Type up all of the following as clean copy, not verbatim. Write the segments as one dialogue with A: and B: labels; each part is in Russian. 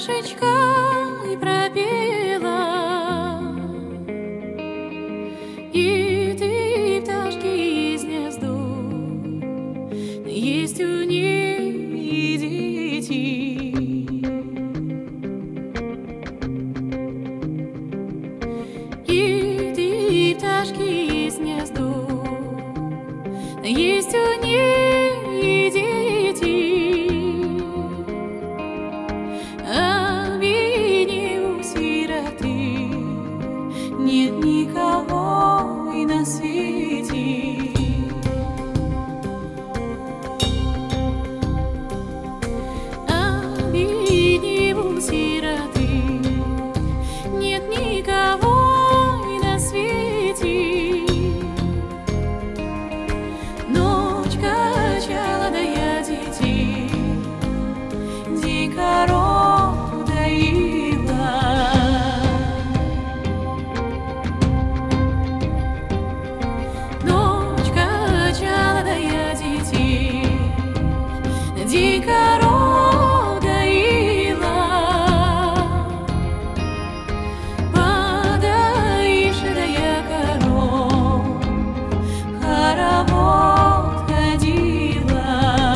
A: пташечкой пропела, и ты пташки из гнезду, есть у них и дети. И ты пташки из гнезду, есть у них и дети. Нет никого и на свете. Обидел сироты, нет никого и на свете. Ночь качала, да я детей, день коров доила. День коров доила, подоивши, да я коров хоровод ходила.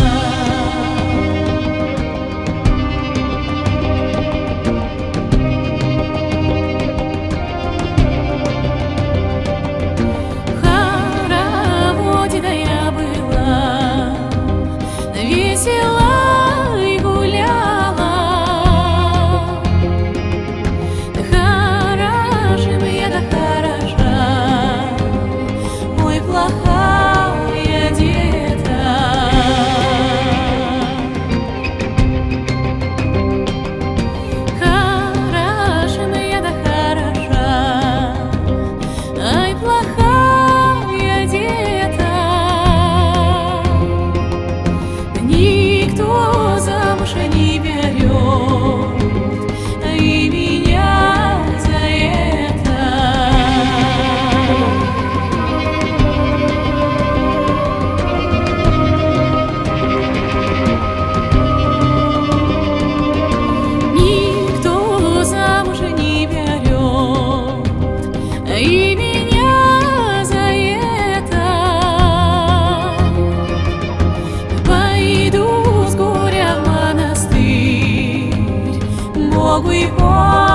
A: В хороводе, да я была весела и гуляла. Да хороша я, да хороша, ой, плохая деда. Хороша я, да хороша, ай, плохая деда. Никто замуж не берет, и меня за это. Никто замуж не берет, и меня за это. Пойду с горя в монастырь, Богу и Богу